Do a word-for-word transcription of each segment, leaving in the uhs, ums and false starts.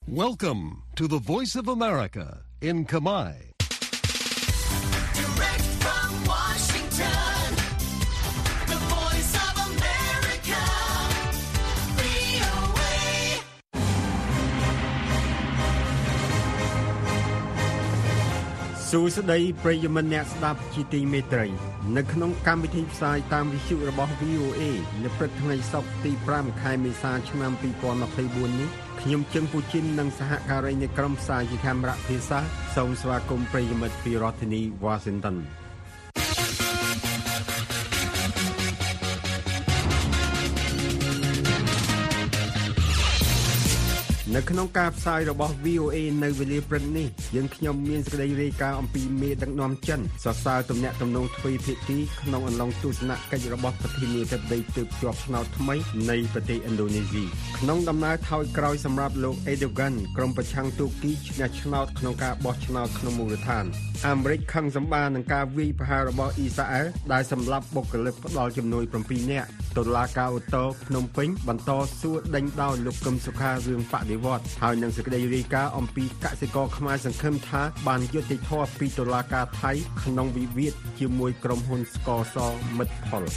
Welcome to the Voice of America in Khmer. Direct from Washington, the Voice of America, វី អូ เอសួស្តីប្រិយមិត្តអ្នកស្ដាប់ជាទីមេត្រីនៅក្នុងកម្មវិធីផ្សាយតាមវិទ្យុរបស់ វី អូ เอ នៅព្រឹកថ្ងៃសុក្រទីប្រាំខែមេសាឆ្នាំពីរពាន់ម្ភៃបួននេះខ្ញុំជឹងពូជីននិងសហការីនៃក្រុមផ្សាយជាកាមេរ៉ាភាសាសូមស្វាគមន៍ប្រិយមិត្តពីរដ្ឋធានី Washingtonនៅក្នុងការផ្សាយរបស់ វី អូ เอ នៅវេលាព្រឹកនេះយើងខ្ញុំមានសេចក្តីរាយការណ៍អំពីមេដឹកនាំចិនសរសើរទំនាក់ទំនងទ្វេភាគីក្នុងអំឡុងទស្សនកិច្ចរបស់ប្រធានាធិបតីទើបជាប់ឆ្នោតថ្មីនៃប្រទេសឥណ្ឌូនេស៊ីក្នុងដំណើរថយក្រោយសម្រាប់លោក Erdogan ក្រុមប្រឆាំងទូគីឈ្នះឆ្នោតក្នុងការបោះឆ្នោតក្នុងមូលដ្ឋានអាមេរិកខឹងសម្បានឹងការវាយប្រហាររបស់អ៊ីស្រាអែលដែលសម្លាប់បុគ្គលិកផ្ដាល់ជំនួយ7នាក់តុលាការឧទ្ធរភ្នំពេញបន្តសួរដេញដោលលោកកឹមសុខារឿងបដិវត្តន៍ហើយនឹងសេចក្តីរាយការណ៍អំពីកសិករខ្មែរសង្ឃឹមថាបានយុត្តិធម៌ពីតុលាការថៃក្នុងវិវាទជាមួយក្រុមហ៊ុនស្ករសមិត្តផល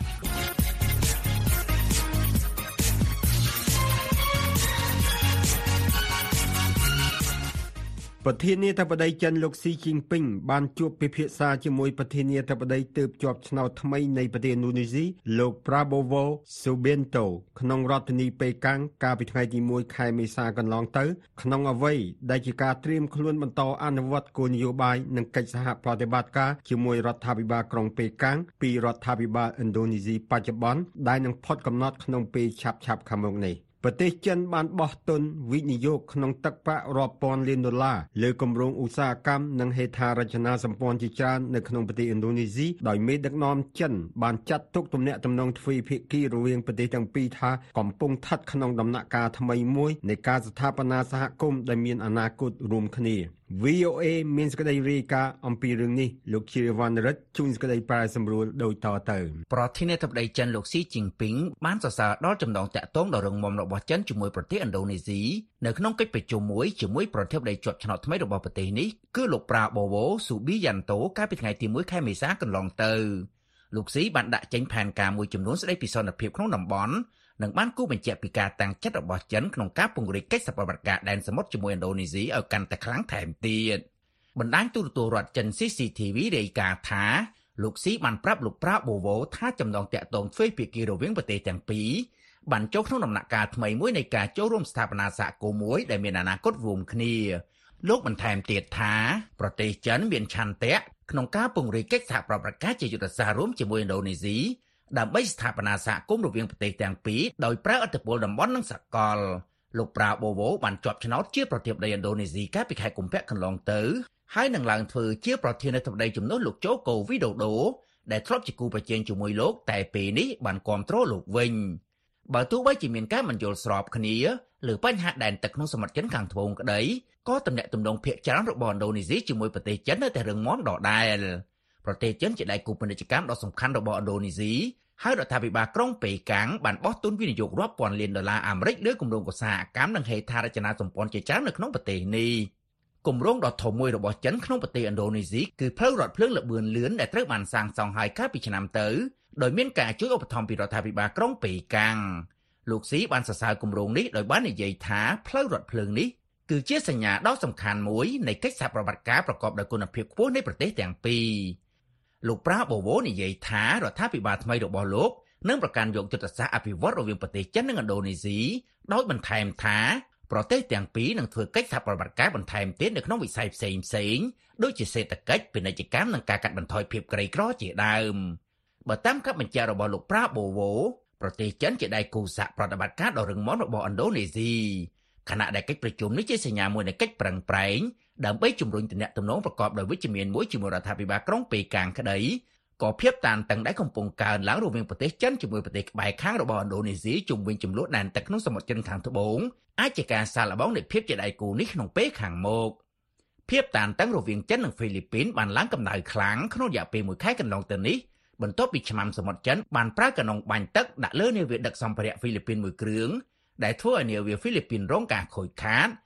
ប្រធានាធិបតីចិនលោកស៊ីជីនពីងបានជួបពិភាក្សាជាមួយប្រធានាធិបតីទើបជាប់ឆ្នោតថ្មីនៃប្រទេសឥណ្ឌូនេស៊ីលោក Prabowo Subianto ក្នុងរដ្ឋធានីប៉េកាំងកាលពីថ្ងៃទីមួយខែមេសាកន្លងទៅក្នុងអ្វីដែលជាការត្រៀមខ្លួនបន្តអនុវត្តគោលនយោបាយនិងកិច្ចសហប្រតិបត្តិការជាមួយរដ្ឋាភិបាលក្រុងប៉េកាំងពីរដ្ឋាភិបាលឥណ្ឌូនេស៊ីបច្ចុប្បន្នដែលនឹងផុតកំណត់ក្នុងពេលឆាប់ៗខាងមុខនេះប្រទេសចិនបានបោះទុនវិនិយោគក្នុងទឹកប្រាក់រាប់ពាន់លានដុល្លារលើគម្រោងឧស្សាហកម្មនិងហេដ្ឋារចនាសម្ព័ន្ធជាច្រើននៅក្នុងប្រទេសឥណ្ឌូនេស៊ីដោយមេដឹកនាំចិនបានចាត់ទុកទំនាក់ទំនងទ្វេភាគីរវាងប្រទេសទាំងពីរថាកំពុងស្ថិតក្នុងដំណាក់កាលថ្មីមួយនៃការស្ថាបនាសហគមន៍ដែលមានអនាគតរួមគ្នា វី អូ เอ មានសេចក្តីរាយការណ៍អំពីរឿងនេះលោកជាវណ្ណរិទ្ធជួនសេចក្តីប្រែសម្រួលដូចតទៅប្រធានាធិបតីចិនលោកស៊ីជីនពីងបានសរសើរដល់ចំណងតាក់ទងដ៏រឹងមាំរបស់ចិនជាមួយប្រទេសឥណ្ឌូនេស៊ីនៅក្នុងកិច្ចប្រជុំមួយជាមួយប្រធានាធិបតីជាប់ឆ្នោតថ្មីរបស់ប្រទេសនេះគឺលោក Prabowo Subianto កាលពីថ្ងៃទីមួយខែមេសាកន្លងទៅលោកស៊ីបានដាក់ចេញផែនការមួយចំនួនស្តីពីសន្តិភាពក្នុងតំបន់និងបានគូបញ្ជាក់ពីការតាំងចិត្តរបស់ចិនក្នុងការពង្រីកកិច្ចសហប្រតិបត្តិការដែនសមុទ្រជាមួយឥណ្ឌូនេស៊ីឲ្យកាន់តែខ្លាំងថែមទៀតបណ្ដាញទូរទស្សន៍រដ្ឋចិន ซี ซี ที វី រាយការណ៍ថាលោកស៊ីបានប្រាប់លោក Prabowo ថាចំណងតាក់ទងទ្វេភាគីរវាងប្រទេសទាំងពីរបានចូលក្នុងដំណាក់កាលថ្មីមួយនៃការចូលរួមស្ថាបនាសហគមន៍មួយដែលមានអនាគតរួមគ្នាលោកបន្ថែមទៀតថាប្រទេសចិនមានឆន្ទៈក្នុងការពង្រីកកិច្ចសហប្រតិបត្តិការជាយុទ្ធសាស្ត្ររួមជាមួយឥណ្ឌូនេស៊ីដើម្បីស្ថាបនាសហគមន៍រវាងប្រទេសទាំងពីរដោយប្រើឥទ្ធិពលតំបន់និងសកលលោក Prabowo បានជាប់ឆ្នោតជាប្រធានាធិបតីឥណ្ឌូនេស៊ីកាលពីខែកុម្ភៈកន្លងទៅហើយនឹងឡើងធ្វើជាប្រធានាធិបតីជំនួសលោកជូកូវីដូដូដែលធ្លាប់ជាគូប្រជែងជាមួយលោកតែពេលនេះបានគាំទ្រលោកវិញបើទោះបីជាមានការមិនយល់ស្របគ្នាលើបញ្ហាដែនទឹកក្នុងសមុទ្រចិនខាងត្បូងក្តីក៏ទំនាក់ទំនងភាគច្រើនរបស់ឥណ្ឌូនេស៊ីជាមួយប្រទេសចិននៅតែរឹងមាំដដែលប្រទេសចិនជាដៃគូពាណិជ្ជកម្មដ៏សំខាន់របស់ឥណ្ឌូនេស៊ីហើយរដ្ឋាភិបាលក្រុងប៉េកាំងបានបោះទុនវិនិយោគរាប់ពាន់លានដុល្លារអាមេរិកលើគម្រោងឧស្សាហកម្មនិងហេដ្ឋារចនាសម្ព័ន្ធជាច្រើននៅក្នុងប្រទេសនេះគម្រោងដ៏ធំមួយរបស់ចិនក្នុងប្រទេសឥណ្ឌូនេស៊ីគឺផ្លូវរថភ្លើងល្បឿនលឿនដែលត្រូវបានសាងសង់ហើយកាលពីឆ្នាំទៅដោយមានការជួយឧបត្ថម្ភពីរដ្ឋាភិបាលក្រុងប៉េកាំងលោកស៊ីបានសរសើរគម្រោងនេះដោយបាននិយាយថាផ្លូវរថភ្លើងនេះគឺជាសញ្ញាដ៏សំខាន់មួយនៃកិច្ចសហប្រតិបត្តិការប្រកបដោយគុណភាពខ្ពស់នៃប្រទេសទាំងពីរលោក Prabowo និយាយថារដ្ឋាភិបាលថ្មីរបស់លោកនឹងប្រកាន់យកយុទ្ធសាស្ត្រអភិវឌ្ឍរវាងប្រទេសចិននិងឥណ្ឌូនេស៊ីដោយបន្ថែមថាប្រទេសទាំងពីរនឹងធ្វើកិច្ចសហប្រតិបត្តិការបន្ថែមទៀតនៅក្នុងវិស័យផ្សេងៗដូចជាសេដ្ឋកិច្ចពាណិជ្ជកម្មនិងការកាត់បន្ថយភាពក្រីក្រជាដើមបើតាមការបញ្ជាក់របស់លោក Prabowo ប្រទេសចិនជាដៃគូសហប្រតិបត្តិការដ៏រឹងមាំរបស់ឥណ្ឌូនេស៊ីខណៈដែលកិច្ចប្រជុំនេះជាសញ្ញាមួយនៃកិច្ចប្រឹងប្រែងដើម្បីជំរុញទំនាក់ទំនងប្រកបដោយវិជ្ជមានមួយជាមួយរដ្ឋាភិបាលក្រុងប៉េកាំងក្តីក៏ភាពតានតឹងដែលកំពុងកើនឡើងរវាងប្រទេសចិនជាមួយប្រទេសក្បែរខាងរបស់ឥណ្ឌូនេស៊ីជុំវិញចំនួនដែនទឹកក្នុងសមុទ្រចិនខាងត្បូងអាចជាការសាកល្បងនៃភាពជាដៃគូនេះក្នុងពេលខាងមុខភាពតានតឹងរវាងចិននិងហ្វីលីពីនបានឡើងកម្ដៅខ្លាំងក្នុងរយៈពេលមួយខែកន្លងទៅនេះបន្ទាប់ពីឆ្មាំសមុទ្រចិនបានប្រើកាណុងបាញ់ទឹកដាក់លើនាវាដឹកសម្ភារៈហ្វីលីពីនមួយគ្រឿងដែលធ្វើឲ្យនាវាហ្វីលីពីនរងការខូចខាត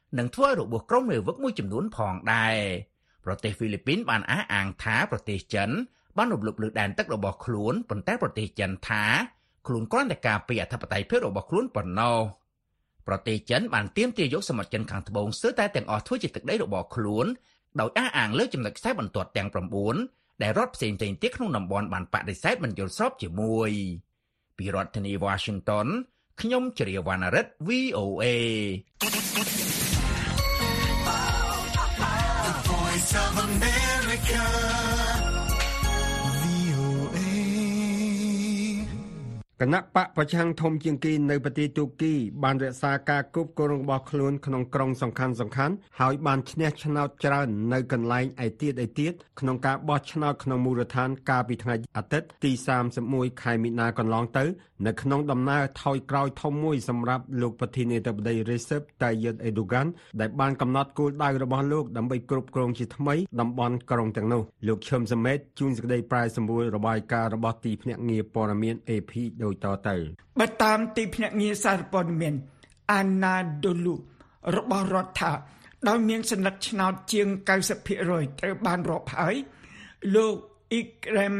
នឹងធ្វើរបួសក្រុមរាវឹកមួយចំនួនផងដែរប្រទេសហ្វីលីពីនបានអះអាងថាប្រទេសចិនបានរំលោភលើដែនទឹករបស់ខ្លួនប៉ុន្តែប្រទេសចិនថាខ្លួនគ្រាន់តែការពារអធិបតេយ្យភាពរបស់ខ្លួនប៉ុណ្ណោះប្រទេសចិនបានទាមទារយកសមុទ្រចិនខាងត្បូងស្ទើរតែទាំងអស់ធ្វើជាទឹកដីរបស់ខ្លួនដោយអះអាងលើចំណុចខ្សែបន្ទាត់ទាំង៩ដែលរដ្ឋផ្សេងៗទៀតក្នុងតំបន់បានបដិសេធមិនយល់ស្របជាមួយពីរដ្ឋធានី Washington ខ្ញុំជ្រាវវណ្ណរិទ្ធ វី អូ เอ The Voice of America វី អូ เอគណៈបកប្រឆាំងធំជាងគេនៅប្រទេសទូគីបានរក្សាការគប់គងរបស់ខ្លួនក្នុងក្រុងសំខាន់សំខាន់ហើយបានឈ្នះឆ្នោតច្រើននៅកន្លែងឯទៀតឯទៀតក្នុងការបោះឆ្នោតក្នុងមូលដ្ឋានកាលពីថ្ងៃអាទិត្យទីសាមសិបមួយខែមីនាកន្លងទៅនៅក្នុងដំណើរថយក្រោយធំមួយសម្រាប់លោកប្រធានាធិបតី Recep Tayyip Erdogan ដែលបានកំណត់គោលដៅរបស់លោកដើម្បីគ្រប់គ្រងជាថ្មីតំបន់ក្រុងទាំងនោះលោកឈឹមសមេតជួនសេចក្តីប្រាយសម្រួលរបាយការណ៍របស់ទីភ្នាក់ងារព័ត៌មាន เอ พี ដោយតទៅបើតាមទីភ្នាក់ងារសារព័ត៌មាន Anadolu របស់រដ្ឋាដោយមានសញ្ញាឆ្នោតជាង កៅសិបភាគរយ ត្រូវបានរាប់ហើយលោក Ekrem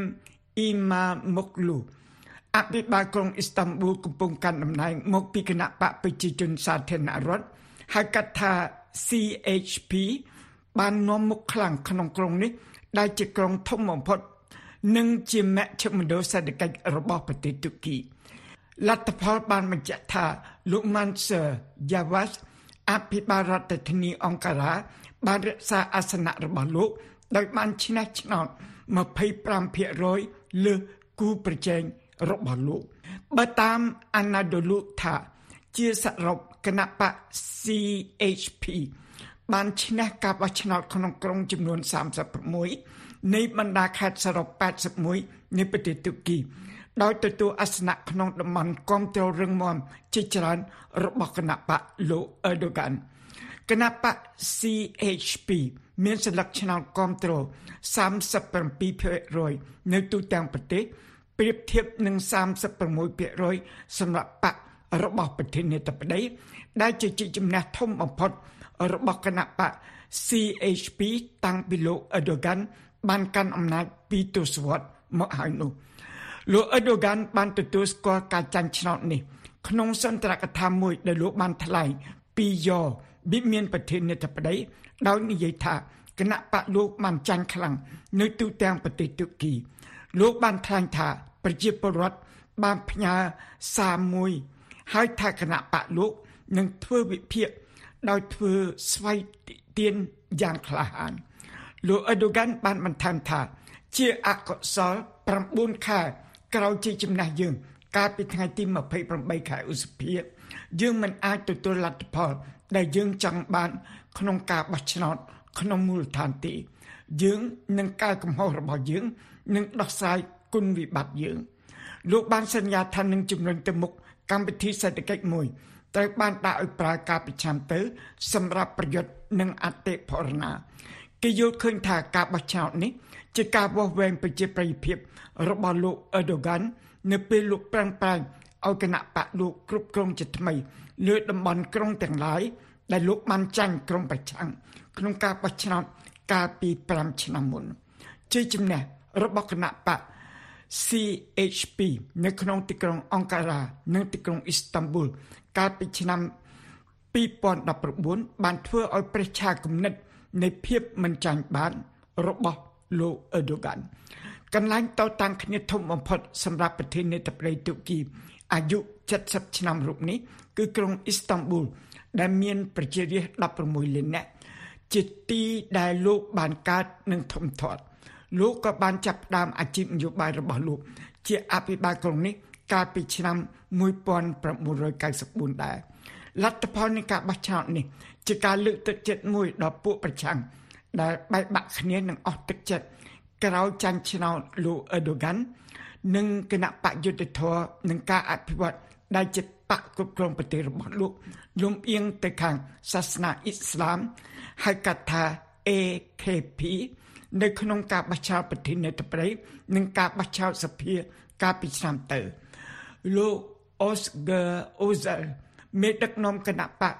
Imamoglu អភិបាលក្រុងអ៊ីស្តង់ប៊ូលកំពុងកាន់តំណែងមកពីគណៈបកប្រជាជនសាធារណរដ្ឋហៅកាត់ថា ซี เอช พี បាននាំមុខខ្លាំងក្នុងក្រុងនេះដែលជាក្រុងធំបំផុតនិងជាមជ្ឈមណ្ឌលសេដ្ឋកិច្ចរបស់ប្រទេសទូគីលទ្ធផលបានបញ្ជាក់ថាលោក Mansur Yavash អភិបាលរដ្ឋធានីអង្ការ៉ាបានរក្សាអាសនៈរបស់លោកដោយបានឈ្នះឆ្នោត ยี่สิบห้าភាគរយ លើសគូប្រជែងរបស់លោកបើតាម Anadolu ថាជាសរុបគណៈបក ซี เอช พี បានឈ្នះការបោះឆ្នោតក្នុងក្រុងចំនួនសាមសិប៦នៃបណ្ដាខេត្តសរុបแปดสิบเอ็ดនៃប្រទេសទូគីដោយទទួលអាសនៈក្នុងតំបន់គាំទ្ររឹងមាំជាច្រើនរបស់គណៈបកលោក Erdogan គណៈបក ซี เอช พี មានសន្លឹកឆ្នោតគាំទ្រសាមសិបប្រាំពីរភាគរយ នៅទូទាំងប្រទេសប្រៀបធៀបនឹងសាមសិបប្រាំមួយភាគរយ សម្រាប់បករបស់ប្រធានាធិបតីដែលជាជ័យជំនះធំបំផុតរបស់គណៈបក ซี เอช พี តាំងពីលោក Erdogan បានកាន់អំណាចពីទសវត្សរ៍មកហើយនោះលោក Erdogan បានទទួលស្គាល់ការចាញ់ឆ្នោតនេះក្នុងសន្ទរកថាមួយដែលលោកបានថ្លែងពីយ៉វិមានប្រធានាធិបតីដោយនិយាយថាគណៈបកលោកបានចាញ់ខ្លាំងនៅទូទាំងប្រទេសទូគីលោកបានថ្លែងថាប្រជាពលរដ្ឋបានផ្ញើសារមួយហើយថាគណៈបកលោកនឹងធ្វើវិភាគដោយធ្វើស្វ័យទានយ៉ាងក្លាហានលោក Erdogan បានបន្ថែមថាជាអកុសលប្រាំបួនខែក្រោយជ័យជំនះយើងកាលពីថ្ងៃទីยี่สิบแปดខែឧសភាយើងមិនអាចទទួលលទ្ធផលដែលយើងចង់បានក្នុងការបោះឆ្នោតក្នុងមូលដ្ឋានទេយើងនឹងកែកំហុសរបស់យើងនឹងដោះស្រាយគុណវិបត្តិយើងលោកបានសន្យាថានឹងជំរុញទៅមុខកម្មវិធីសេដ្ឋកិច្ចមួយត្រូវបានដាក់ឲ្យប្រើការប្រចាំទៅសម្រាប់ប្រយុទ្ធនឹងអតិផរណាគេយល់ឃើញថាការបោះឆ្នោតនេះជាការវាស់វែងប្រជាប្រិយភាពរបស់លោក Erdogan នៅពេលលោកប្រាំងប្រាំងឲ្យគណៈបកលោកគ្រប់គ្រងជាថ្មីលើតំបន់ក្រុងទាំងឡាយដែលលោកបានចាញ់ក្រុមប្រឆាំងក្នុងការបោះឆ្នោតកាលពីប្រាំឆ្នាំមុនជ័យជំនះរបស់គណៈបក ซี เอช พี នៅក្នុងទីក្រុងអង្ការ៉ានិងទីក្រុងអ៊ីស្តង់ប៊ូលកាលពីឆ្នាំពីរពាន់ដប់ប្រាំបួនបានធ្វើឲ្យប្រឆាំងគំនិតនៃភាពមិនចាញ់បានរបស់លោក Erdogan កន្លែងតតាំងគ្នាធំបំផុតសម្រាប់ប្រធានាធិបតីទូគីអាយុเจ็ดสิบឆ្នាំរូបនេះគឺក្រុងអ៊ីស្តង់ប៊ូលដែលមានប្រជារាស្ត្រដប់ប្រាំមួយលាននាក់ជាទីដែលលោកបានកើតនិងធំធាត់លោកក៏បានចាប់ផ្ដើមអាជីពនយោបាយរបស់លោកជាអភិបាលក្រុងនេះកាលពីឆ្នាំmột nghìn chín trăm chín mươi tưដែរលទ្ធផលនៃការបោះឆ្នោតនេះជាការលើកទឹកចិត្តមួយដល់ពួកប្រឆាំងដែលបែកបាក់គ្នានឹងអស់ទឹកចិត្តក្រោយចាញ់ឆ្នោតលោក Erdogan និងគណៈបកយុត្តិធម៌នឹងការអភិវឌ្ឍដែលជាបកគ្រប់គ្រងប្រទេសរបស់លោកលំអៀងទៅខាងសាសនាអ៊ីស្លាមហៅកាត់ថា เอ เค พี នៅក្នុងការបោះឆ្នោតប្រធានាធិបតីនិងការបោះឆ្នោតសភាកាលពីឆ្នាំទៅលោក Oscar Ozel មេដឹកនាំគណៈបក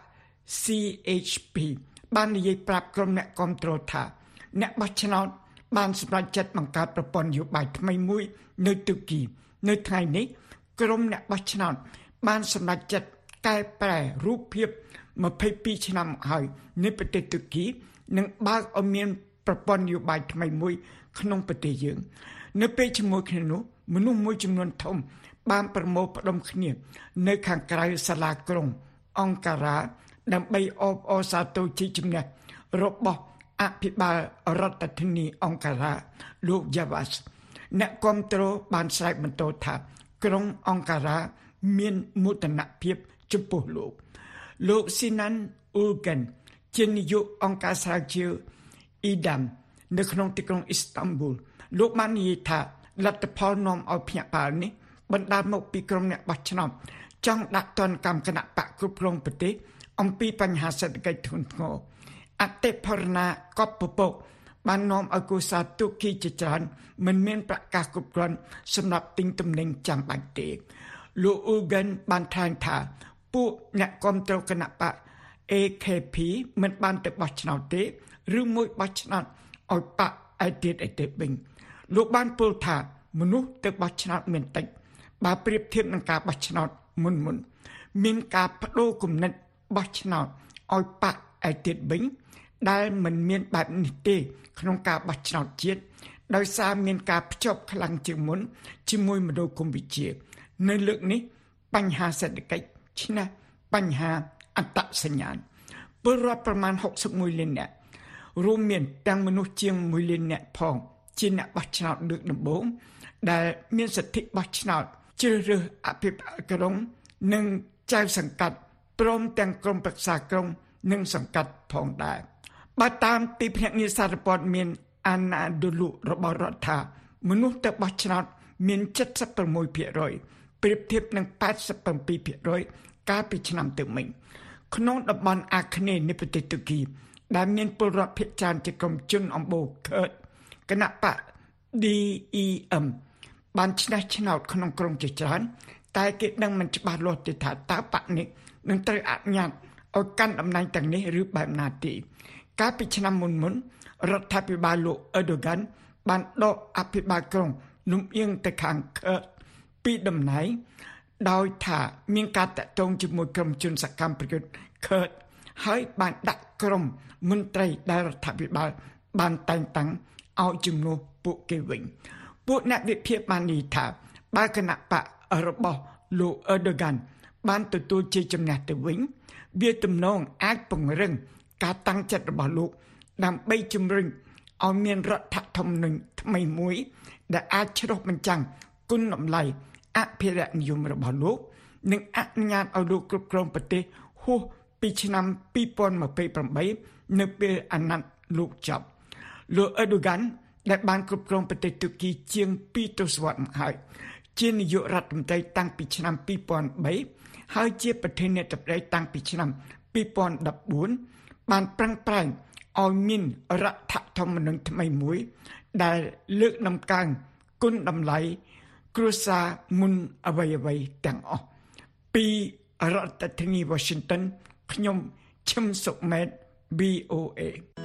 C H P បាននិយាយប្រាប់ក្រុមអ្នកគាំទ្រថាអ្នកបោះឆ្នោតបានសម្រេចចិត្តបង្កើតប្រព័ន្ធនយោបាយថ្មីមួយនៅទូគីនៅថ្ងៃនេះក្រុមអ្នកបោះឆ្នោតបានសម្រេចចិត្តកែប្រែរូបភាពម្ភៃពីរឆ្នាំហើយនៃប្រទេសទូគីនិងបើកឲ្យមានប្រព័ន្ធនយោបាយថ្មីមួយក្នុងប្រទេសយើងនៅពេលជាមួយគ្នានោះមនុស្សមួយចំនួនធំបានប្រមូលផ្ដុំគ្នានៅខាងក្រៅសាលាក្រុងអង្ការ៉ាដើម្បីអបអរសាទរជ័យជំនះរបស់អភិបាលរដ្ឋធានីអង្ការ៉ាលោកយ៉ាវ៉ាសអ្នកគាំទ្របានស្រែកបន្ទោថាក្រុងអង្ការ៉ាមានមោទនភាពចំពោះលោកលោកស៊ីណាន់អ៊ូលហ្គិនជានាយកអង្គការស្រាវជ្រាវអ៊ីដាមនៅក្នុងទីក្រុងអ៊ីស្តង់ប៊ូលលោកបាននិយាយថាលទ្ធផលនាំឲ្យភ្នាក់ងារនេះបណ្ដាលមកពីក្រុមអ្នកបោះឆ្នោតចង់ដាក់ទណ្ឌកម្មគណៈបកគ្រប់គ្រងប្រទេសអំពីបញ្ហាសេដ្ឋកិច្ចធ្ងន់ធ្ងរអតិផរណាកប់ពពកបាននាំឲ្យគូសាទូគីជាច្រើនមិនមានប្រកាសគ្រប់គ្រាន់សម្រាប់ទិញទំនិញចាំបាច់ទេលោកអ៊ូហ្គិនបានថ្លែងថាពួកអ្នកគាំទ្រគណៈបក A K P មិនបានទៅបោះឆ្នោតទេឬមួយបោះឆ្នោតឲ្យបកឯទៀតឯទៀតវិញលោកបានពោលថាមនុស្សទៅបោះឆ្នោតមានតិចបើប្រៀបធៀបនឹងការបោះឆ្នោតមុនមុនមានការបដូរគំនិតបោះឆ្នោតឲ្យបកឯទៀតវិញដែលមិនមានបែបនេះទេក្នុងការបោះឆ្នោតជាតិដោយសារមានការភ្ជាប់ខ្លាំងជាងមុនជាមួយមនោគមវិជ្ជានៅលើកនេះបញ្ហាសេដ្ឋកិច្ចឈ្នះបញ្ហាអត្តសញ្ញាណពលរដ្ឋប្រមាណហុកសិបមួយលាននាក់រួមមានទាំងមនុស្សជាងមួយលាននាក់ផងជាអ្នកបោះឆ្នោតលើកដំបូងដែលមានសិទ្ធិបោះឆ្នោតជ្រើសរើសអភិបាលក្រុងនិងចៅសង្កាត់ព្រមទាំងក្រុមប្រឹក្សាក្រុងនិងសង្កាត់ផងដែរបើតាមទីភ្នាក់ងារសារព័ត៌មានអាណាឌូលូរបស់រដ្ឋាមនុស្សទៅបោះឆ្នោតមានเจ็ดสิบหกភាគរយប្រៀបធៀបនឹងแปดสิบเจ็ดភាគរយកាលពីឆ្នាំទៅមិញក្នុងតំបន់អាគ្នេយ៍នៃប្រទេសទូគីដែលមានពលរដ្ឋភាគច្រើនជាក្រុមជនអម្បូរខឺតគណៈបក D E M បានឈ្នះឆ្នោតក្នុងក្រុងជាច្រើនតែគេដឹងមិនច្បាស់លាស់ទេថាតើបកនេះនឹងត្រូវអនុញ្ញាតឲ្យកាន់តំណែងទាំងនេះឬបែបណាទេកាលពីឆ្នាំមុនមុនរដ្ឋាភិបាលលោកអឺដូហ្គានបានដកអភិបាលក្រុងលំអៀងទៅខាងខឺតពីតំណែងដោយថាមានការតាក់ទងជាមួយក្រុមជនសកម្មប្រយុទ្ធខឺតហើយបានដាក់ក្រុមមន្ត្រីដែលរដ្ឋាភិបាលបានតែងតាំងឲ្យជំនួសពួកគេវិញពួកអ្នកវិភាគបាននិយាយថាបើគណៈបករបស់លោកអឺដូហ្គានបានទទួលជ័យជំនះទៅវិញវាទំនងអាចពង្រឹងការតាំងចិត្តរបស់លោកដើម្បីជំរុញឲ្យមានរដ្ឋធម្មនុញ្ញថ្មីមួយដែលអាចឆ្លុះបញ្ចាំងគុណតម្លៃអភិរក្សនិយមរបស់លោកនិងអនុញ្ញាតឲ្យលោកគ្រប់គ្រងប្រទេសហួសពីឆ្នាំពីរពាន់ម្ភៃប្រាំបីនៅពេលអាណត្តិលោកចប់លោកអឺដូហ្គានដែលបានគ្រប់គ្រងប្រទេសទូគីជាងពីរទសវត្សរ៍មកហើយជានាយករដ្ឋមន្ត្រីតាំងពីឆ្នាំពីរពាន់បីហើយជាប្រធានាធិបតីតាំងពីឆ្នាំពីរពាន់ដប់បួនបានប្រឹងប្រែងឲ្យមានរដ្ឋធម្មនុញ្ញថ្មីមួយដែលលើកតម្កើងគុណតម្លៃគ្រួសារមុនអ្វីៗទាំងអស់ពីរដ្ឋធានី Washington ខ្ញុំឈឹមសុមេត V O A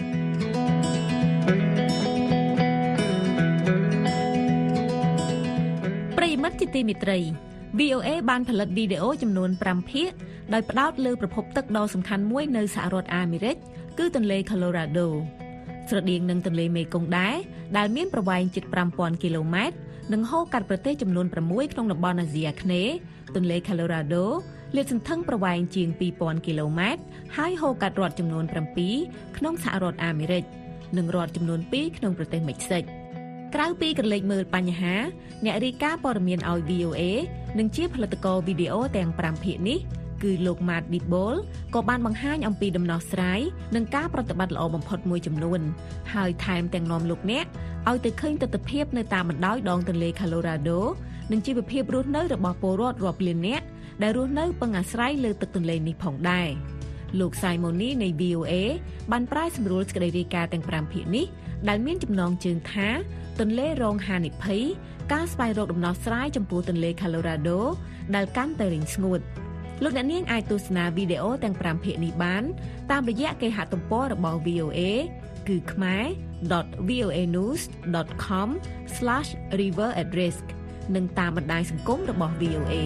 ប្រិយមិត្តជាទីមេត្រី V O A បានផលិតវីដេអូចំនួនប្រាំភាគដោយផ្ដោតលើប្រភពទឹកដ៏សំខាន់មួយនៅសហរដ្ឋអាមេរិកគឺទន្លេ Colorado ស្រដៀងនឹងទន្លេមេគង្គដែរដែលមានប្រវែងជិតប្រាំពាន់គីឡូម៉ែត្រនិងហូរកាត់ប្រទេសចំនួនប្រាំមួយក្នុងតំបន់អាស៊ីអាគ្នេយ៍ទន្លេ Colorado លាតសន្ធឹងប្រវែងជាងពីរពាន់គីឡូម៉ែត្រហើយហូរកាត់រដ្ឋចំនួនប្រាំពីរក្នុងសហរដ្ឋអាមេរិកនិងរដ្ឋចំនួនពីរក្នុងប្រទេសមិចស៊ិកក្រៅពីក្រឡេកមើលបញ្ហាអ្នករាយការណ៍ព័ត៌មានឲ្យ V O A និងជាផលិតករវីដេអូទាំងប្រាំភាគនេះគឺលោក Matt Dibble ក៏បានបង្ហាញអំពីដំណោះស្រាយនិងការប្រតិបត្តិល្អបំផុតមួយចំនួនហើយថែមទាំងនាំលោកអ្នកឲ្យទៅឃើញទស្សនវិជ្ជានៅតាមបណ្ដោយដងទន្លេ Colorado និងជីវភាពរស់នៅរបស់ពលរដ្ឋរាប់លាននាក់ដែលរស់នៅពឹងអាស្រ័យលើទឹកទន្លេនេះផងដែរលោក Simoni នៃ V O A បានប្រែសម្រួលសេចក្តីរាយការណ៍ទាំងប្រាំភាគនេះដែលមានចំណងជើងថាទន្លេរងហានិភ័យការស្វែងរកដំណោះស្រាយចំពោះទន្លេ Colorado ដែលកាន់តែរីងស្ងួតលោកអ្នកនាងអាចទស្សនាវីដេអូទាំងfiveភាគនេះបានតាមរយៈគេហទំព័ររបស់ V O A គឺ khmer dot voanews dot com slash river at risk និងតាមបណ្ដាញសង្គមរបស់ V O A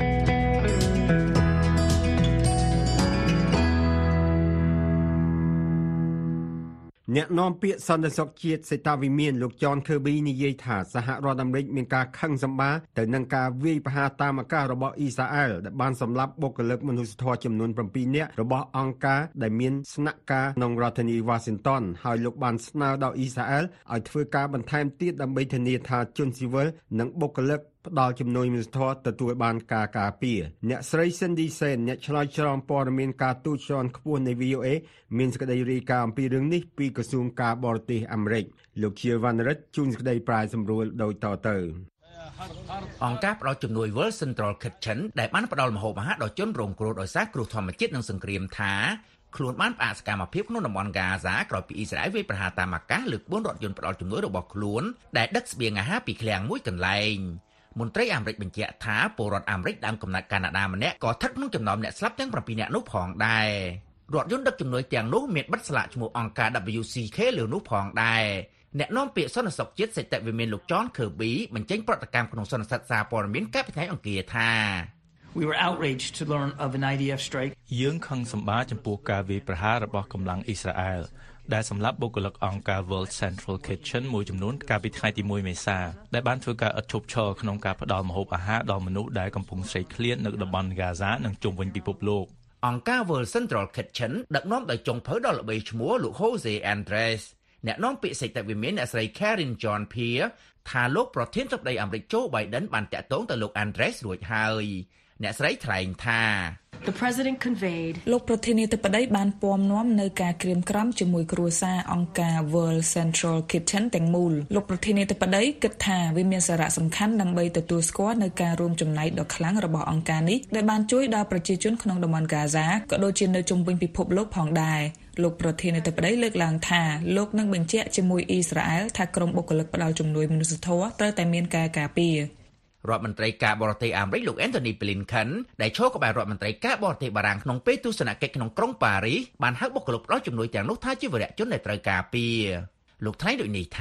អ្នកនាំពាក្យសន្តិសុខជាតិសេតាវិមានលោក John Kirby និយាយថាសហរដ្ឋអាមេរិកមានការខឹងសម្បារទៅនឹងការវាយប្រហារតាមអាកាសរបស់អ៊ីស្រាអែលដែលបានសម្លាប់បុគ្គលិកមនុស្សធម៌ចំនួនsevenនាក់របស់អង្គការដែលមានស្នាក់ការក្នុងរដ្ឋធានី Washington ហើយលោកបានស្នើដល់អ៊ីស្រាអែលឲ្យធ្វើការបន្ថែមទៀតដើម្បីធានាថាជនស៊ីវិលនិងបុគ្គលិកផ្ដល់ជំនួយមនុស្សធម៌ទទួលបានការការពារអ្នកស្រី Cindy Sen អ្នកឆ្លើយឆ្លងព័ត៌មានការទូតជាន់ខ្ពស់នៃ V O A មានសេចក្តីរាយការណ៍អំពីរឿងនេះពីក្រសួងការបរទេសអាមេរិកលោកជាវណ្ណរិទ្ធជួនសេចក្តីប្រាយសម្រួលដោយតទៅអង្គការផ្ដល់ជំនួយ World Central Kitchen ដែលបានផ្ដល់ម្ហូបអាហារដល់ជនរងគ្រោះដោយសារគ្រោះធម្មជាតិនិងសង្គ្រាមថាខ្លួនបានផ្អាកសកម្មភាពក្នុងតំបន់ហ្គាហ្សាក្រោយពីអ៊ីស្រាអែលវាយប្រហារតាមអាកាសលើក្បួនរថយន្តផ្ដល់ជំនួយរបស់ខ្លួនដែលដឹកស្បៀងអាហារពីឃ្លាំងមួយកន្លែងមន្ត្រីអាមេរិកបញ្ជាក់ថាពលរដ្ឋអាមេរិកដើមកំណើតកាណាដាម្នាក់ក៏ស្ថិតក្នុងចំណោមអ្នកស្លាប់ទាំងsevenនាក់នោះផងដែររថយន្តដឹកជំនួយទាំងនោះមានបិទស្លាកឈ្មោះអង្គការ W C K លើនោះផងដែរអ្នកនាំពាក្យសន្តិសុខជាតិសេតវិមានលោក John Kirby បញ្ចេញប្រតិកម្មក្នុងសន្និសីទសារព័ត៌មានកាលពីថ្ងៃអង្គារថា We were outraged to learn of an I D F strike យើងខឹងសម្បារចំពោះការវាយប្រហាររបស់កម្លាំងអ៊ីស្រាអែលដែលសម្លាប់បុគ្គលិកអង្គការ World Central Kitchen មួយចំនួនកាលពីថ្ងៃទីoneមេសាដែលបានធ្វើការឥតឈប់ឈរក្នុងការផ្ដល់ម្ហូបអាហារដល់មនុស្សដែលកំពុងស្រេកឃ្លាននៅតំបន់ហ្គាហ្សានិងជុំវិញពិភពលោកអង្គការ World Central Kitchen ដឹកនាំដោយចុងភៅដ៏ល្បីឈ្មោះលោក Jose Andres អ្នកនាំពាក្យសេតវិមានអ្នកស្រី Karen Jean-Pierre ថាលោកប្រធានសម្ដីអាមេរិក Joe Biden បានតាក់ទងទៅលោក Andres រួចហើយអ្នកស្រីថ្លែងថា The president conveyed លោកប្រធានាធិបតីបានពំនាំនៅការក្រៀមក្រំជាមួយគ្រួសារអង្គការ World Central Kitchen ទាំងមូលលោកប្រធានាធិបតីគិតថាវាមានសារៈសំខាន់ដើម្បីទទួលស្គាល់នៅការរួមចំណែកដ៏ខ្លាំងរបស់អង្គការនេះដែលបានជួយដល់ប្រជាជនក្នុងតំបន់ហ្គាហ្សាក៏ដូចជានៅជុំវិញពិភពលោកផងដែរលោកប្រធានាធិបតីលើកឡើងថាលោកនឹងបញ្ជាក់ជាមួយអ៊ីស្រាអែលថាក្រុមបុគ្គលិកផ្ដល់ជំនួយមនុស្សធម៌ត្រូវតែមានការការពាររដ្ឋមន្ត្រីការបរទេសអាមេរិកលោក Anthony Blinken ដែលឈរក្បែររដ្ឋមន្ត្រីការបរទេសបារាំងក្នុងពេលទស្សនកិច្ចក្នុងក្រុងប៉ារីសបានហៅបុគ្គលិកផ្ដល់ជំនួយទាំងនោះថាជាវីរៈជនដែលត្រូវការពារលោកថ្លែងដូចនេះថា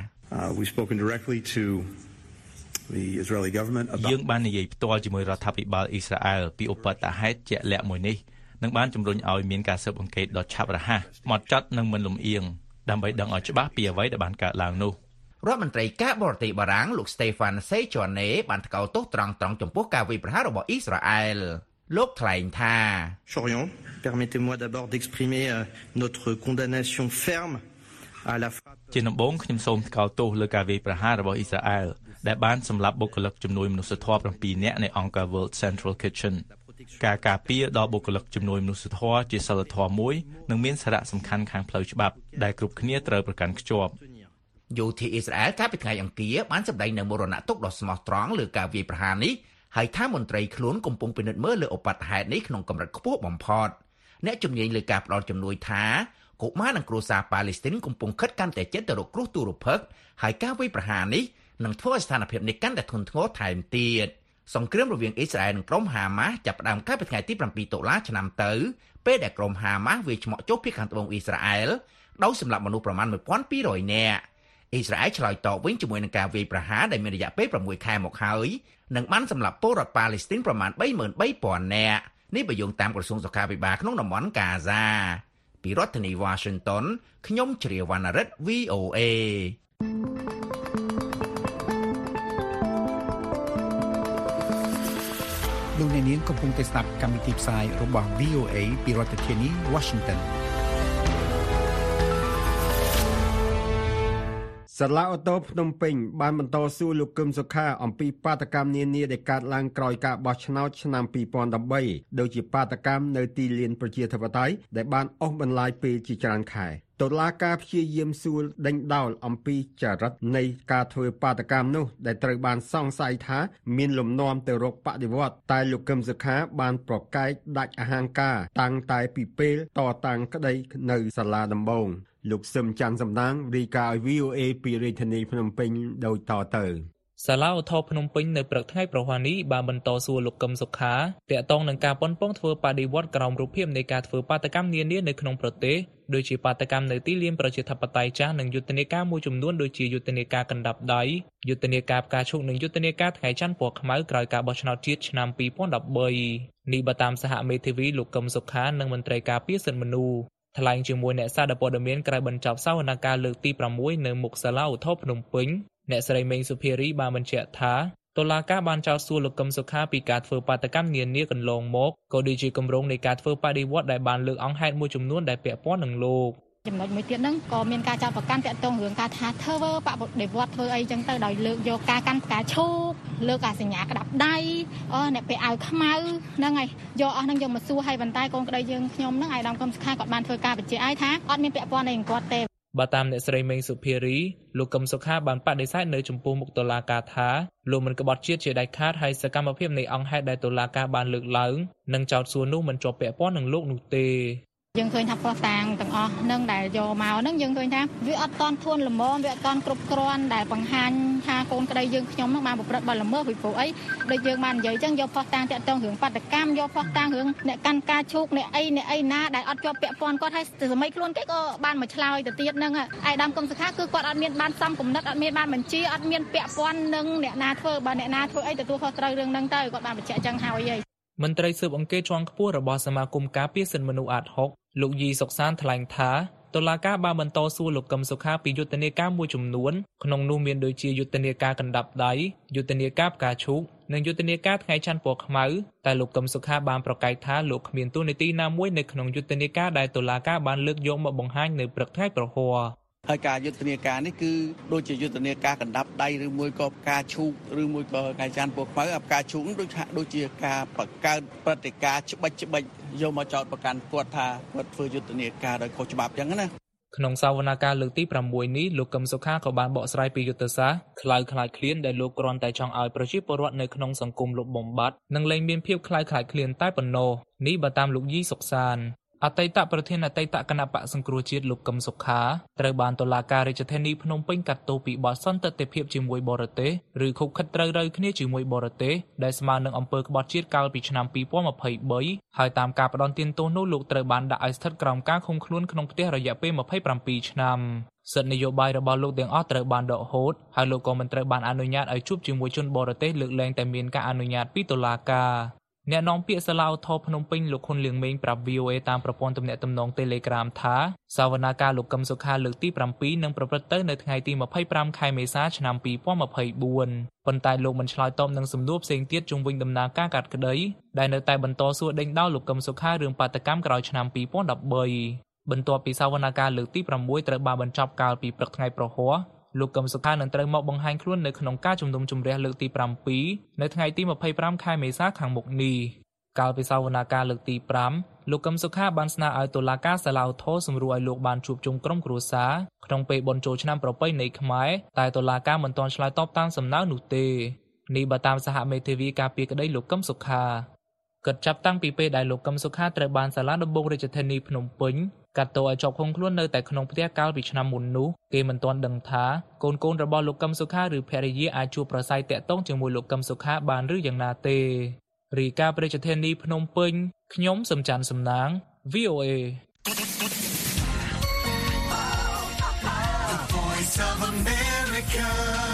We've spoken directly to the Israeli government about យើងបាននិយាយផ្ទាល់ជាមួយរដ្ឋាភិបាលអ៊ីស្រាអែលពីឧបទ្ទហេតុជាក់លាក់មួយនេះនិងបានជំរុញឲ្យមានការស៊ើបអង្កេតដ៏ឆាប់រហ័សហ្មត់ចត់និងមិនលំអៀងដើម្បីដឹងឲ្យច្បាស់ពីអ្វីដែលបានកើតឡើងនោះរដ្ឋមន្ត្រីការបរទេសបារាំងលោក Stefan Sejourné បានថ្កោលទោសត្រង់ៗចំពោះការវាយប្រហាររបស់អ៊ីស្រាអែលលោកថ្លែងថា Chorion permettez-moi d'abord d'exprimer notre condamnation ferme à la frappe ជាដំបូងខ្ញុំសូមថ្កោលទោសលើការវាយប្រហាររបស់អ៊ីស្រាអែលដែលបានសម្លាប់បុគ្គលិកជំនួយមនុស្សធម៌sevenនាក់នៃអង្គការ World Central Kitchen ការការពារដល់បុគ្គលិកជំនួយមនុស្សធម៌ជាសិលធម៌មួយនិងមានសារៈសំខាន់ខាងផ្លូវច្បាប់ដែលគ្រប់គ្នាត្រូវប្រកាន់ខ្ជាប់យោធាអ៊ីស្រាអែលកាលពីថ្ងៃអង្គារបានសម្ដែងនូវមរណទុក្ខដ៏ស្មោះត្រង់លើការវាយប្រហារនេះហើយថាមន្ត្រីខ្លួនកំពុងពិនិត្យមើលលើឧបទ្ទហេតុនេះក្នុងកម្រិតខ្ពស់បំផុតអ្នកជំនាញលើការផ្ដល់ជំនួយថាកុមារនិងគ្រួសារប៉ាឡេស្ទីនកំពុងខិតកាន់តែជិតទៅរកគ្រោះទុរភិក្សហើយការវាយប្រហារនេះនឹងធ្វើឲ្យស្ថានភាពនេះកាន់តែធ្ងន់ធ្ងរថែមទៀតសង្គ្រាមរវាងអ៊ីស្រាអែលនិងក្រុមហាម៉ាស់ចាប់ផ្ដើមកាលពីថ្ងៃទីsevenតុលាឆ្នាំទៅពេលដែលក្រុមហាម៉ាស់វាយឆ្មក់ចុះពីខាងត្បូងអ៊ីស្រាអែលដោយសម្លាប់មនុស្សប្រមាណtwelve hundredនាក់អ៊ីស្រាអែលឆ្លើយតបវិញជាមួយនឹងការវាយប្រហារដែលមានរយៈពេលsixខែមកហើយនិងបានសម្លាប់ពលរដ្ឋប៉ាឡេស្ទីនប្រមាណthree thousand three hundredនាក់នេះបើយោងតាមក្រសួងសុខាភិបាលក្នុងតំបន់ហ្គាហ្សាពីរដ្ឋធានី Washington ខ្ញុំជ្រាវណ្ណរិទ្ធ V O A លោកអ្នកនាងកំពុងតែស្ដាប់កម្មវិធីផ្សាយរបស់ V O A ពីរដ្ឋធានី Washington សាលាអូតូភ្នំពេញបានបន្តសួរលោកកឹមសុខាអំពីបាតកម្មនានាដែលកើតឡើងក្រោយការបោះឆ្នោតឆ្នាំtwo thousand thirteenដូចជាបាតកម្មនៅទីលានប្រជាធិបតេយ្យដែលបានអូសបន្លាយពេលជាច្រើនខែតុលាការព្យាយាមសួរដេញដោលអំពីចរិតនៃការធ្វើបាតកម្មនោះដែលត្រូវបានសង្ស័យថាមានលំនាំទៅរកបដិវត្តតែលោកកឹមសុខាបានប្រកែកដាច់អហង្ការតាំងតែពីពេលតតាំងក្តីនៅសាលាដំបងលោកសឹមច័ន្ទសំដាងរាយការណ៍ឲ្យ V O A ពីរាជធានីភ្នំពេញដូចតទៅសាលាឧទ្ធរភ្នំពេញនៅព្រឹកថ្ងៃប្រហ័សនេះបានបន្តសួរលោកកឹមសុខាទាក់ទងនឹងការប៉ុនប៉ងធ្វើបដិវត្តក្រោមរូបភាពនៃការធ្វើបាតកម្មនានានៅក្នុងប្រទេសដូចជាបាតកម្មនៅទីលានប្រជាធិបតេយ្យចាស់និងយុទ្ធនាការមួយចំនួនដូចជាយុទ្ធនាការកណ្ដាប់ដៃយុទ្ធនាការផ្កាឈូកនិងយុទ្ធនាការថ្ងៃច័ន្ទពណ៌ខ្មៅក្រោយការបោះឆ្នោតជាតិឆ្នាំពីរពាន់ដប់បីនេះបើតាមសហមេធាវីលោកកឹមសុខានិងមន្ត្រីការពារសិទ្ធិមនុស្សថ្លែងជាមួយអ្នកសារព័ត៌មានក្រោយបញ្ចប់សវនកម្មលើកទីប្រាំមួយនៅមុខសាលាឧទ្ធរភ្នំពេញអ្នកស្រីមេងសុភារីបានបញ្ជាក់ថាតុលាការបានចោទសួរលោកកឹមសុខាពីការធ្វើបាតកម្មនានាកន្លងមកក៏ដូចជាគម្រោងនៃការធ្វើបដិវត្តដែលបានលើកអង្គហេតុមួយចំនួនដែលពាក់ព័ន្ធនឹងលោកចំណុចមួយទៀតហ្នឹងក៏មានការចាប់ប្រកាន់តាក់ទងរឿងការថាធ្វើបដិវត្តធ្វើអីចឹងទៅដោយលើកយកការកាន់ផ្កាឈូកលើកអាសញ្ញាក្តាប់ដៃអឺអ្នកពាក់អាវខ្មៅហ្នឹងហើយយកអស់ហ្នឹងយកមកសួរឲ្យបន្តែកូនក្តីយើងខ្ញុំហ្នឹងអាយដាមកឹមសុខាគាត់បានធ្វើការបញ្ជាក់ឲ្យថាអត់មានពាក់ព័ន្ធអីនឹងគាត់ទេបើតាមអ្នកស្រីមេងសុភារីលោកកឹមសុខាបានបដិសេធនៅចំពោះមុខតុលាការថាលោកមិនក្បត់ជាតិជាដាច់ខាតហើយសកម្មភាពនៃអង្គហេតុដែលតុលាការបានលើកឡើងនិងចោទសួរនោះមិនជាប់ពាក់ព័ន្ធនឹងលោកនោះទេយើងឃើញថាផ្ោះតាងទាំងអស់នឹងដែលយកមកហ្នឹងយើងឃើញថាវាអត់តន់ធន់ល្មមវាអត់តន់គ្រប់គ្រាន់ដែលបង្ហាញថាកូនក្តីយើងខ្ញុំហ្នឹងបានប្រព្រឹត្តបទល្មើសពីព្រោះអីដូចយើងបាននិយាយចឹងយកផ្ោះតាងតាក់ទងរឿងបាតកម្មយកផ្ោះតាងរឿងអ្នកកាន់ការឈូកអ្នកអីអ្នកអីណាដែលអត់ជាប់ពាក់ព័ន្ធគាត់ហើយសម័យខ្លួនគេក៏បានមកឆ្លើយទៅទៀតហ្នឹងឯដាមកឹមសុខាគឺគាត់អត់មានបានសំគំនិតអត់មានបានបញ្ជាអត់មានពាក់ព័ន្ធនឹងអ្នកណាធ្វើបើអ្នកណាធ្វើអីទទួលខុសត្រូវរឿងហ្នឹងទៅគាត់បានបញ្ជាក់ចឹងហើយហីមន្ត្រីស៊ើបអង្កេតជាន់ខ្ពស់របស់សមាគមការពារសិទ្ធិមនុស្សអាតហុកលោកយីសុកសានថ្លែងថាតុលាការបានបន្តសួរលោកកឹមសុខាពីយុទ្ធនាការមួយចំនួនក្នុងនោះមានដូចជាយុទ្ធនាការកណ្ដាប់ដៃយុទ្ធនាការផ្កាឈូកនិងយុទ្ធនាការថ្ងៃច័ន្ទពណ៌ខ្មៅតែលោកកឹមសុខាបានប្រកែកថាលោកគ្មានតួនាទីណាមួយនៅក្នុងយុទ្ធនាការដែលតុលាការបានលើកយកមកបង្ហាញនៅព្រឹកថ្ងៃប្រហ័សហើយការយុទ្ធនាការនេះគឺដូចជាយុទ្ធនាការកណ្ដាប់ដៃឬមួយក៏ផ្កាឈូកឬមួយក៏ថ្ងៃច័ន្ទពណ៌ខ្មៅអាផ្កាឈូកនោះដូចថាដូចជាការបង្កើតព្រឹត្តិការណ៍ច្បាច់ច្បាច់យកមកចោទប្រកាន់គាត់ថាគាត់ធ្វើយុទ្ធនាការដោយខុសច្បាប់ចឹងណាក្នុងសវនកម្មលើកទីប្រាំមួយនេះលោកកឹមសុខាក៏បានបកស្រាយពីយុទ្ធសាស្ត្រខ្លៅខ្លាចឃ្លានដែលលោកគ្រាន់តែចង់ឲ្យប្រជាពលរដ្ឋនៅក្នុងសង្គមលុបបំបាត់និងលែងមានភាពខ្លៅខ្លាចឃ្លានតែប៉ុណ្ណោះនេះបើតាមលោកយីសុកសានអតីតប្រធានអតីតគណៈបកសង្គ្រោះជាតិលោកកឹមសុខាត្រូវបានតុលាការរាជធានីភ្នំពេញកាត់ទោសពីបទសន្តិទិភាពជាមួយបរទេសឬខុបខិតត្រូវរូវគ្នាជាមួយបរទេសដែលស្មើនឹងអំពើក្បត់ជាតិកាលពីឆ្នាំពីរពាន់ម្ភៃបីហើយតាមការផ្ដន្ទាទោសនោះលោកត្រូវបានដាក់ឲ្យស្ថិតក្រោមការឃុំខ្លួនក្នុងផ្ទះរយៈពេលម្ភៃប្រាំពីរឆ្នាំសិទ្ធិនយោបាយរបស់លោកទាំងអស់ត្រូវបានដកហូតហើយលោកក៏មិនត្រូវបានអនុញ្ញាតឲ្យជួបជាមួយជនបរទេសលើកលែងតែមានការអនុញ្ញាតពីតុលាការអ្នកនាំពាក្យសាលាឧទ្ធរភ្នំពេញលោកខុនលៀងមេងប្រាប់ វី អូ អេ តាមប្រព័ន្ធទំនាក់ទំនង Telegram ថាសវនកម្មលោកកឹមសុខាលើកទីប្រាំពីរនឹងប្រព្រឹត្តទៅនៅថ្ងៃទីម្ភៃប្រាំខែមេសាឆ្នាំពីរពាន់ម្ភៃបួនប៉ុន្តែលោកមិនឆ្លើយតបនឹងសំណួរផ្សេងទៀតជុំវិញដំណើរការកាត់ក្តីដែលនៅតែបន្តសួរដេញដោលលោកកឹមសុខារឿងបាតកម្មក្រោយឆ្នាំពីរពាន់ដប់បីបន្ទាប់ពីសវនកម្មលើកទីប្រាំមួយត្រូវបានបញ្ចប់កាលពីព្រឹកថ្ងៃប្រហ័សលោកកឹមសុខានឹងត្រូវមកបង្ហាញខ្លួននៅក្នុងការជំនុំជម្រះលើកទីប្រាំពីរនៅថ្ងៃទីម្ភៃប្រាំខែមេសាខាងមុខនេះកាលពីសវនកម្មលើកទីប្រាំលោកកឹមសុខាបានស្នើឲ្យតុលាការសាលាឧទ្ធរសម្រួលឲ្យលោកបានជួបជុំក្រុមគ្រួសារក្នុងពេលបុណ្យចូលឆ្នាំប្រពៃណីខ្មែរតែតុលាការមិនទាន់ឆ្លើយតបតាមសំណើនោះទេនេះបើតាមសហមេធាវីការពារក្តីលោកកឹមសុខាគិតចាប់តាំងពីពេលដែលលោកកឹមសុខាត្រូវបានសាលាដំបងរាជធានីភ្នំពេញកាត់ទោសឲ្យជាប់ឃុំខ្លួននៅតែក្នុងផ្ទះកាលពីឆ្នាំមុននោះគេមិនទាន់ដឹងថាកូនកូនរបស់លោកកឹមសុខាឬភរិយាអាចជួបប្រស័យតាក់ទងជាមួយលោកកឹមសុខាបានឬយ៉ាងណាទេរីកាប្រធានាធិបតីភ្នំពេញខ្ញុំសំច័ន្ទសំណាង វី អូ អេ The Voice of America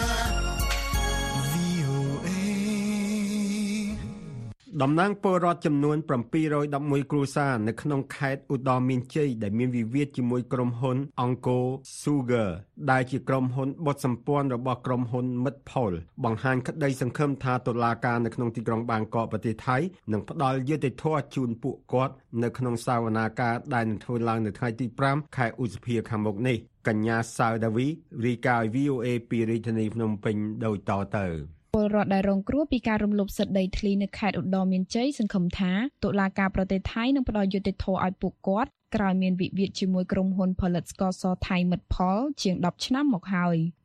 តំណាងពលរដ្ឋចំនួនប្រាំពីររយដប់មួយគ្រួសារនៅក្នុងខេត្តឧត្តរមានជ័យដែលមានវិវាទជាមួយក្រុមហ៊ុន Angkor Sugar ដែលជាក្រុមហ៊ុនបុតសម្ព័ន្ធរបស់ក្រុមហ៊ុន Midpol បង្ហាញក្តីសង្ឃឹមថាតុលាការនៅក្នុងទីក្រុងបាងកកប្រទេសថៃនឹងផ្ដល់យុត្តិធម៌ជូនពួកគាត់នៅក្នុងសវនាការដែលនឹងធ្វើឡើងនៅថ្ងៃទីប្រាំខែឧសភាខាងមុខនេះកញ្ញាសាវដាវីរាយការណ៍ វី អូ អេ ពីរាជធានីភ្នំពេញដូចតទៅពលរដ្ឋដែលរងគ្រោះពីការរំលោភសិទ្ធិដីធ្លីនៅខេត្តឧត្តរមានជ័យសង្ឃឹមថាតុលាការប្រទេសថៃនឹងផ្ដល់យុត្តិធម៌ឲ្យពួកគាត់ក្រោយមានវិវាទជាមួយក្រុមហ៊ុនផលិតស្ករសថៃ Midpol ជាងដប់ឆ្នាំមកហើយ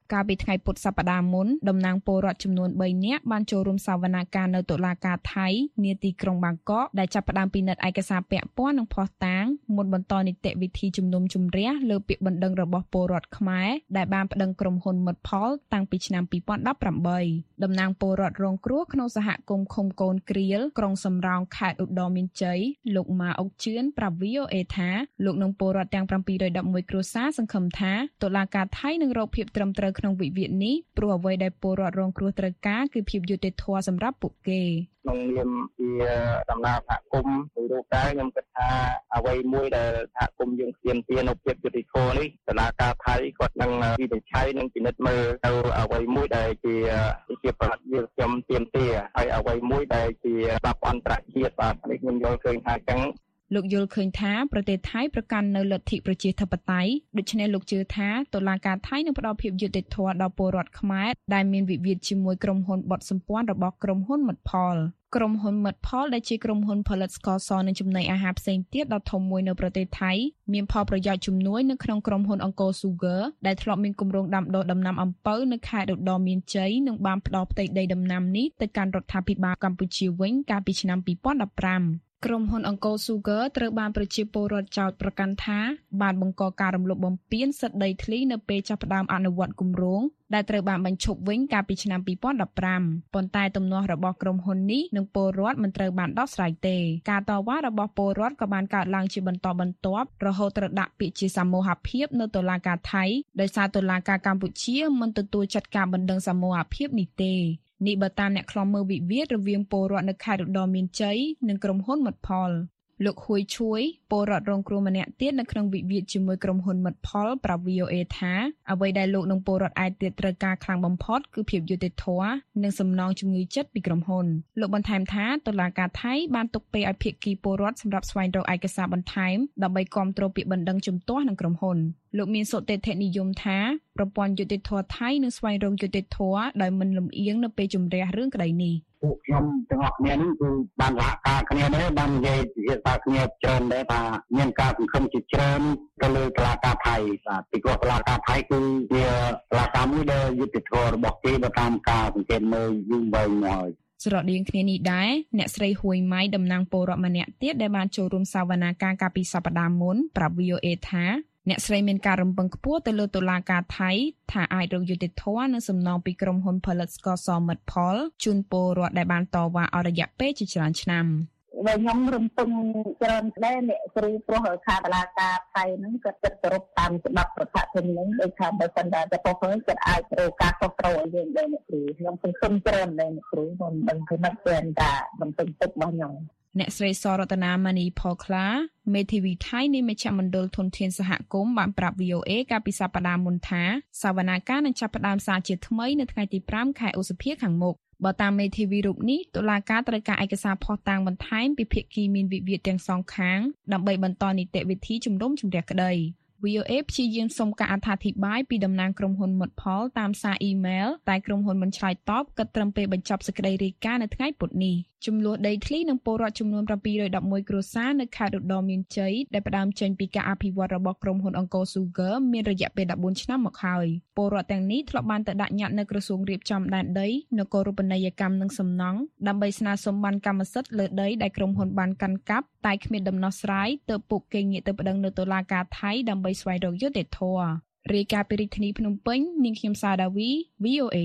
កាលពីថ្ងៃពុធសប្តាហ៍មុនតំណាងពលរដ្ឋចំនួន3នាក់បានចូលរួមសវនាការនៅតុលាការថៃនាទីក្រុងបាងកកដែលចាប់ផ្ដើមពិនិត្យឯកសារពាក់ព័ន្ធនឹងភស្តុតាងមុនបន្តនីតិវិធីជំនុំជម្រះលើពាក្យបណ្ដឹងរបស់ពលរដ្ឋខ្មែរដែលបានប្តឹងក្រុមហ៊ុនមិត្តផលតាំងពីឆ្នាំពីរពាន់ដប់ប្រាំបីតំណាងពលរដ្ឋរងគ្រោះក្នុងសហគមន៍ឃុំកូនគ្រៀលក្រុងសំរោងខេត្តឧត្តរមានជ័យលោកម៉ាអុកជឿនប្រាប់ V O A ថាលោកនឹងពលរដ្ឋទាំង711គ្រួសារសង្ឃឹមថាតុលាការថៃនឹងរកភាពត្រឹមត្រូវក្នុងវិវាទនេះព្រោះអ្វីដែលពលរដ្ឋរងគ្រោះត្រូវការគឺភាពយុត្តិធម៌សម្រាប់ពួកគេក្នុងនាមជាដំណើរសហគមន៍មួយរូបដែរខ្ញុំគិតថាអ្វីមួយដែលសហគមន៍យើងទាមទារនៅភាពយុត្តិធម៌នេះតុលាការថៃគាត់នឹងវិនិច្ឆ័យនិងពិនិត្យមើលទៅអ្វីមួយដែលជាជាប្រវត្តិយើងខ្ញុំទាមទារហើយអ្វីមួយដែលជាច្បាប់អន្តរជាតិបាទនេះខ្ញុំយល់ឃើញថាអញ្ចឹងលោកយល់ឃើញថាប្រទេសថៃប្រកាន់នៅលទ្ធិប្រជាធិបតេយ្យដូច្នេះលោកជឿថាតុលាការថៃនឹងផ្ដល់ភាពយុត្តិធម៌ដល់ពលរដ្ឋខ្មែរដែលមានវិវាទជាមួយក្រុមហ៊ុនបត់សម្ព័ន្ធរបស់ក្រុមហ៊ុនមិត្តផលក្រុមហ៊ុនមិត្តផលដែលជាក្រុមហ៊ុនផលិតស្ករសនិងចំណីអាហារផ្សេងទៀតដ៏ធំមួយនៅប្រទេសថៃមានផលប្រយោជន៍ជំនួយនៅក្នុងក្រុមហ៊ុនអង្គរ Sugar ដែលធ្លាប់មានគម្រោងដាំដុះដំណាំអំពៅនៅខេត្តឧត្តរមានជ័យនិងបានផ្ដល់ផ្ទៃដីដំណាំនេះទៅកាន់រដ្ឋាភិបាលកម្ពុជាវិញកាលពីឆ្នាំពីរពាន់ដប់ប្រាំក្រុមហ៊ុនអង្គរ Sugar ត្រូវបានប្រជាពលរដ្ឋចោទប្រកាន់ថាបានបង្កការរំលោភបំពានសិទ្ធិដីធ្លីនៅពេលចាប់ផ្ដើមអនុវត្តគម្រោងដែលត្រូវបានបញ្ឈប់វិញកាលពីឆ្នាំពីរពាន់ដប់ប្រាំប៉ុន្តែទំនាស់របស់ក្រុមហ៊ុននេះនិងពលរដ្ឋមិនត្រូវបានដោះស្រាយទេការតវ៉ារបស់ពលរដ្ឋក៏បានកើតឡើងជាបន្តបន្ទាប់រហូតត្រូវដាក់ពាក្យជាសមូហភាពនៅតុលាការថៃដោយសារតុលាការកម្ពុជាមិនទទួលចាត់ការបណ្ដឹងសមូហភាពនេះទេនេះបើតាមអ្នកខ្លំមើលវិវាទរវាងពលរដ្ឋនៅខេត្តឧត្តរមានជ័យនិងក្រុមហ៊ុនមិត្តផលលោកហួយឈួយពលរដ្ឋរងគ្រោះម្នាក់ទៀតនៅក្នុងវិវាទជាមួយក្រុមហ៊ុនមិត្តផលប្រាប់ V O A ថាអ្វីដែលលោកនិងពលរដ្ឋឯទៀតត្រូវការខ្លាំងបំផុតគឺភាពយុត្តិធម៌និងសំណងជំងឺចិត្តពីក្រុមហ៊ុនលោកបន្ថែមថាតុលាការថៃបានទុកពេលឲ្យភាគីពលរដ្ឋសម្រាប់ស្វែងរកឯកសារបន្ថែមដើម្បីគាំទ្រពាក្យបណ្ដឹងជំទាស់នឹងក្រុមហ៊ុនលោកមានសុតិធិនិយមថាប្រព័ន្ធយុត្តិធម៌ថៃនឹងស្វែងរកយុត្តិធម៌ដោយមិនលំអៀងនៅពេលជំរះរឿងក្តីនេះពួកខ្ញុំទាំងអស់គ្នានេះគឺបានសហការគ្នាដែរបាននិយាយជាសាគ្នាច្រើនដែរថាមានការសង្ឃឹមជាច្រើនទៅលើតុលាការថៃបាទពីព្រោះតុលាការថៃគឺជាតុលាការមួយដែលយុត្តិធម៌របស់គេទៅតាមការសង្កេតមើលយូរវែងមកហើយស្រដៀងគ្នានេះដែរអ្នកស្រីហួយម៉ៃតំណាងពលរដ្ឋម្នាក់ទៀតដែលបានចូលរួមសវនាការកាលពីសប្តាហ៍មុនប្រាប់ V O A ថាអ្នកស្រីមានការរំពឹងខ្ពស់ទៅលើតុលាការថៃថាអាចរកយុត្តិធម៌និងសំណងពីក្រុមហ៊ុនផលិតស្ករសមិត្តផលជូនពលរដ្ឋដែលបានតវ៉ាអស់រយៈពេលជាច្រើនឆ្នាំដែលខ្ញុំរំពឹងច្រើនដែរអ្នកស្រីព្រោះខាតុលាការថៃហ្នឹងក៏គិតគោរពតាមច្បាប់រដ្ឋធម្មនុញ្ញដូចថាបើសិនតែទៅប៉ុស្តិ៍គាត់អាចរកការខុសត្រូវឲ្យយើងដែរអ្នកគ្រូខ្ញុំសង្ឃឹមច្រើនដែរអ្នកគ្រូមិនដឹងថាមិនเป็นតាមិនពេញទឹករបស់ខ្ញុំអ្នកស្រីសរតនាម៉ានីផូក្លាមេធាវីថៃនៃមជ្ឈមណ្ឌលធនធានសហគមន៍បានប្រាប់ V O A កាលពីសប្តាហ៍មុនថាសវនាការនឹងចាប់ផ្ដើមសារជាថ្មីនៅថ្ងៃទីប្រាំខែឧសភាខាងមុខបើតាមមេធាវីរូបនេះតុលាការត្រូវការឯកសារភស្តុតាងបន្ថែមពីភាគីមានវិវាទទាំងសងខាងដើម្បីបន្តនីតិវិធីជំនុំជម្រះក្តី V O A ព្យាយាមសុំការអធិប្បាយពីតំណាងក្រុមហ៊ុនមិត្តផលតាមសារអ៊ីមែលតែក្រុមហ៊ុនមិនឆ្លើយតបគិតត្រឹមពេលបញ្ចប់សេចក្តីរាយការណ៍នៅថ្ងៃពុធនេះចំនួនដីធ្លីនិងពលរដ្ឋចំនួន711គ្រួសារនៅខេត្តឧត្តរមានជ័យដែលផ្ដើមចេញពីការអភិវឌ្ឍរបស់ក្រុមហ៊ុនអង្គរ Sugar មានរយៈពេល14ឆ្នាំមកហើយពលរដ្ឋទាំងនេះធ្លាប់បានទៅដាក់ញត្តិនៅក្រសួងរៀបចំដែនដីនគរូបនីយកម្មនិងសំណង់ដើម្បីស្នើសុំបានកម្មសិទ្ធិលើដីដែលក្រុមហ៊ុនបានកាន់កាប់តែគ្មានដំណោះស្រាយទើបពួកគេងាកទៅប្តឹងនៅតុលាការថៃដើម្បីស្វែងរកយុត្តិធម៌រាយការណ៍ពីរាជធានីភ្នំពេញនាងខ្ញុំសាដាវី V O A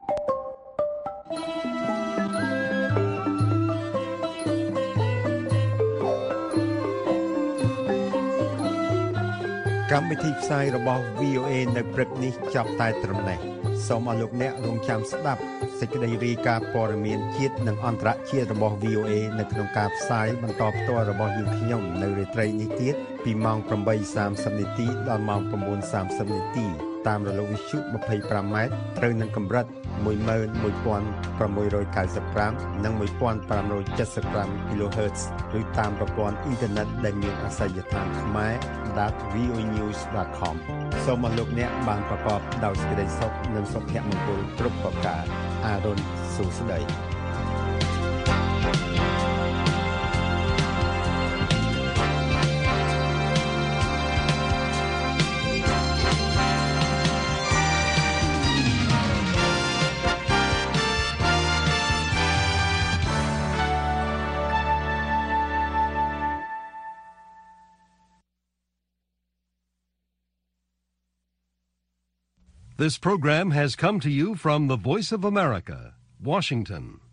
កម្មវិធីផ្សាយរបស់ V O A នៅព្រឹកនេះចប់តែត្រឹមនេះសូមអរលោកអ្នករងចាំស្ដាប់សេចក្តីរាយការណ៍ព័ត៌មានជាតិនិងអន្តរជាតិរបស់ V O A នៅក្នុងការផ្សាយបន្តផ្ទាល់របស់យើងខ្ញុំនៅរាត្រីនេះទៀតពីម៉ោង ប្រាំបីសាមសិប នាទីដល់ម៉ោង 9:សាមសិប នាទីតាមរលកវិទ្យុ ยี่สิบห้า ម៉ែត្រត្រូវនឹងកម្រិត một nghìn một trăm sáu mươiห้า និង một nghìn năm trăm bảy mươiห้า kHz ឬតាមប្រព័ន្ធអ៊ីនធឺណិតដែលមានអាសយដ្ឋាន ខ្មែរ ដត v o news ដត com សូមអរលោកអ្នកបានប្រកបដោយសេចក្តីសុខនិងសុភមង្គលគ្រប់ប្រការអរុនសុស្ដី This program has come to you from the Voice of America, Washington.